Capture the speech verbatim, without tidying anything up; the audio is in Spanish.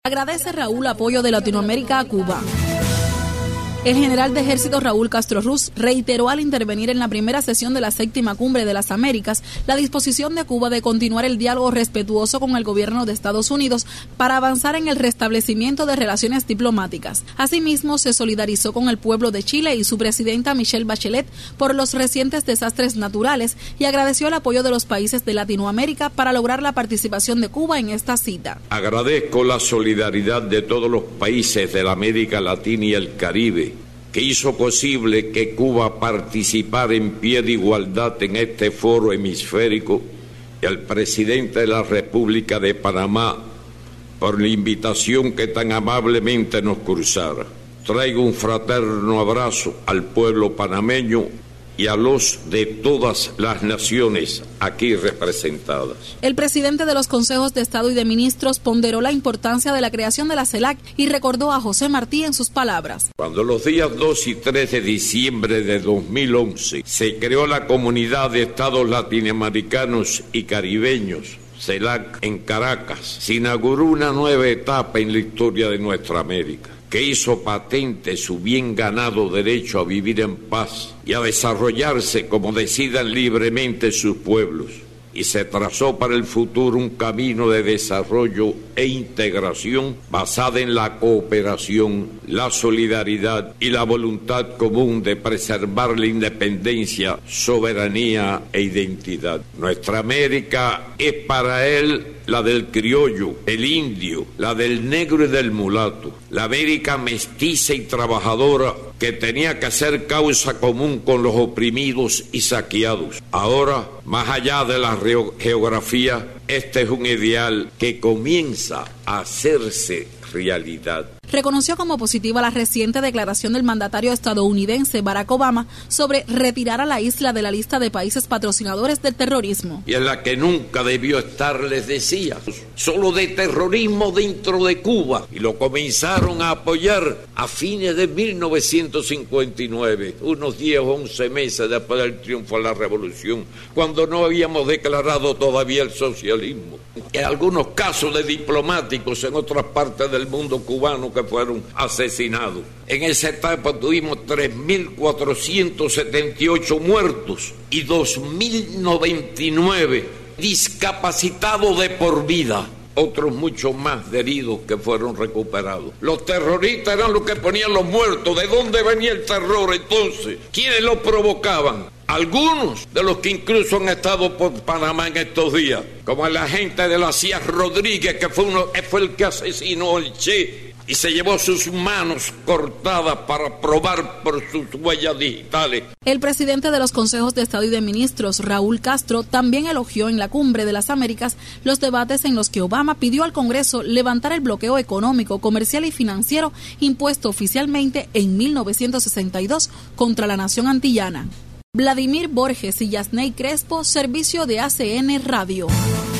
Agradece Raúl apoyo de Latinoamérica a Cuba. El general de ejército Raúl Castro Ruz reiteró al intervenir en la primera sesión de la séptima cumbre de las Américas la disposición de Cuba de continuar el diálogo respetuoso con el gobierno de Estados Unidos para avanzar en el restablecimiento de relaciones diplomáticas. Asimismo, se solidarizó con el pueblo de Chile y su presidenta Michelle Bachelet por los recientes desastres naturales y agradeció el apoyo de los países de Latinoamérica para lograr la participación de Cuba en esta cita. Agradezco la solidaridad de todos los países de la América Latina y el Caribe, que hizo posible que Cuba participara en pie de igualdad en este foro hemisférico, y al presidente de la República de Panamá por la invitación que tan amablemente nos cruzara. Traigo un fraterno abrazo al pueblo panameño y a los de todas las naciones aquí representadas. El presidente de los consejos de Estado y de Ministros ponderó la importancia de la creación de la CELAC y recordó a José Martí en sus palabras. Cuando los días dos y tres de diciembre de dos mil once se creó la Comunidad de Estados Latinoamericanos y Caribeños, CELAC, en Caracas, se inauguró una nueva etapa en la historia de nuestra América, que hizo patente su bien ganado derecho a vivir en paz y a desarrollarse como decidan libremente sus pueblos, y se trazó para el futuro un camino de desarrollo e integración basada en la cooperación, la solidaridad y la voluntad común de preservar la independencia, soberanía e identidad. Nuestra América es para él la del criollo, el indio, la del negro y del mulato, la América mestiza y trabajadora que tenía que hacer causa común con los oprimidos y saqueados. Ahora, más allá de la geografía, este es un ideal que comienza a hacerse realidad. Reconoció como positiva la reciente declaración del mandatario estadounidense Barack Obama sobre retirar a la isla de la lista de países patrocinadores del terrorismo. Y en la que nunca debió estar, les decía, solo de terrorismo dentro de Cuba. Y lo comenzaron a apoyar a fines de mil novecientos cincuenta y nueve, unos diez o once meses después del triunfo de la revolución, cuando no habíamos declarado todavía el socialismo. En algunos casos de diplomáticos en otras partes del mundo cubano que fueron asesinados. En esa etapa tuvimos tres mil cuatrocientos setenta y ocho muertos y dos mil noventa y nueve discapacitados de por vida. Otros muchos más heridos que fueron recuperados. Los terroristas eran los que ponían los muertos. ¿De dónde venía el terror entonces? ¿Quiénes lo provocaban? Algunos de los que incluso han estado por Panamá en estos días, como el agente de la C I A Rodríguez, que fue, uno, fue el que asesinó al Che y se llevó sus manos cortadas para probar por sus huellas digitales. El presidente de los consejos de Estado y de Ministros, Raúl Castro, también elogió en la Cumbre de las Américas los debates en los que Obama pidió al Congreso levantar el bloqueo económico, comercial y financiero impuesto oficialmente en mil novecientos sesenta y dos contra la nación antillana. Vladimir Borges y Yasney Crespo, servicio de A C N Radio.